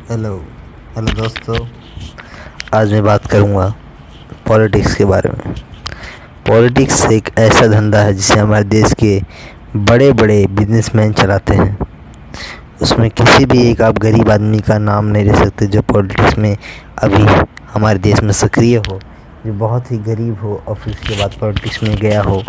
Hello hello दोस्तों, आज मैं बात करूँगा पॉलिटिक्स के बारे में। पॉलिटिक्स एक ऐसा धंधा है जिसे हमारे देश के बड़े बड़े बिजनेसमैन चलाते हैं। उसमें किसी भी एक आप गरीब आदमी का नाम नहीं ले सकते जो पॉलिटिक्स में अभी हमारे देश में सक्रिय हो, जो बहुत ही गरीब हो और फिर उसके बाद पॉलिटिक्स में गया हो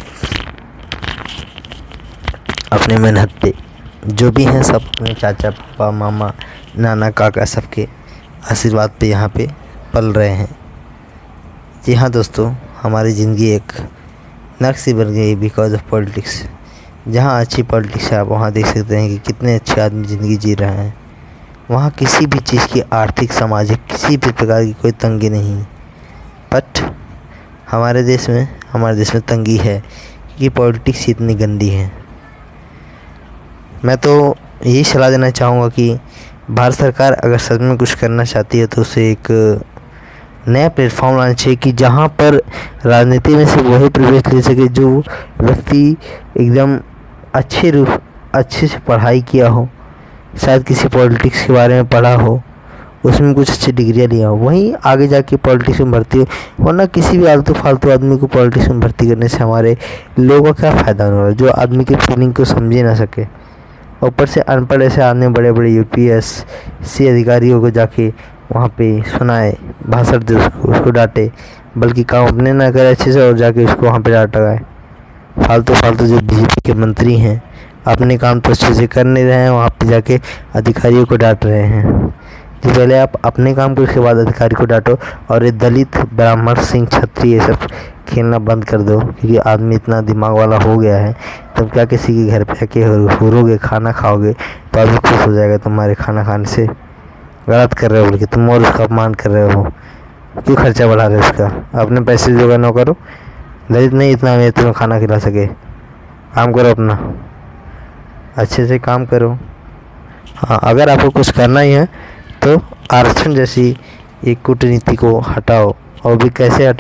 अपने मेहनत पे। जो भी हैं सब अपने चाचा पापा मामा नाना काका सबके आशीर्वाद पे यहाँ पे पल रहे हैं। जी हाँ दोस्तों, हमारी ज़िंदगी एक नर्क सी बन गई बिकॉज ऑफ पॉलिटिक्स। जहाँ अच्छी पॉलिटिक्स है आप वहाँ देख सकते हैं कि कितने अच्छे आदमी ज़िंदगी जी रहे हैं। वहाँ किसी भी चीज़ की आर्थिक सामाजिक किसी भी प्रकार की कोई तंगी नहीं। बट हमारे देश में तंगी है कि पॉलिटिक्स इतनी गंदी है। मैं तो यही सलाह देना चाहूँगा कि भारत सरकार अगर सच में कुछ करना चाहती है तो उसे एक नया प्लेटफॉर्म लाना चाहिए कि जहाँ पर राजनीति में से वही प्रवेश ले सके जो व्यक्ति एकदम अच्छे से पढ़ाई किया हो, शायद किसी पॉलिटिक्स के बारे में पढ़ा हो, उसमें कुछ अच्छी डिग्रियाँ लिया हो, वहीं आगे जाके पॉलिटिक्स में भर्ती हो। वरना किसी भी आलतू फालतू आदमी को पॉलिटिक्स में भर्ती करने से हमारे लोगों का क्या फ़ायदा होने वाला, जो आदमी की फीलिंग को समझे ना सके। ऊपर से अनपढ़ ऐसे आदमी बड़े बड़े यूपीएससी अधिकारियों को जाके वहाँ पे सुनाए, भाषण दे, उसको डांटे, बल्कि काम अपने ना करे अच्छे से और जाके उसको वहाँ पे डांट लगाए। फालतू जो बीजेपी के मंत्री हैं अपने काम तो अच्छे से कर नहीं रहे हैं, वहाँ पे जाके अधिकारियों को डांट रहे हैं। तो पहले आप अपने काम को, उसके बाद अधिकारी को डांटो। और ये दलित ब्राह्मण सिंह क्षत्रिय ये सब खेलना बंद कर दो, क्योंकि आदमी इतना दिमाग वाला हो गया है। तब क्या किसी के घर पे आके हुरोगे, खाना खाओगे तो आदमी खुश हो जाएगा तुम्हारे खाना खाने से। गलत कर रहे हो बोल के तुम और उसका अपमान कर रहे हो, क्यों खर्चा बढ़ा रहे हो उसका? अपने पैसे जो करना करो। दलित नहीं इतना अमीर तुम्हें खाना खिला सके। काम करो अपना, अच्छे से काम करो। हाँ, अगर आपको कुछ करना ही है तो आरक्षण जैसी एक कूटनीति को हटाओ। और भी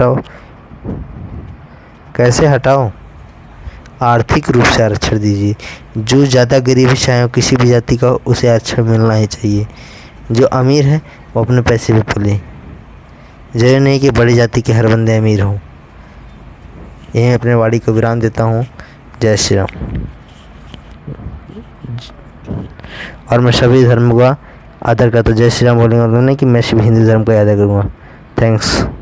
कैसे हटाओ? आर्थिक रूप से आरक्षण दीजिए। जो ज़्यादा गरीब है चाहे वो किसी भी जाति का, उसे आरक्षण मिलना ही चाहिए। जो अमीर है वो अपने पैसे पे पले। जरूरी नहीं कि बड़ी जाति के हर बंदे अमीर हों। यहीं अपने वाणी को विराम देता हूँ। जय श्री राम। और मैं सभी धर्म का आदर करता हूँ। जय श्री राम बोलेंगे नहीं कि मैं सिर्फ हिंदू धर्म का आदर करूँगा। थैंक्स।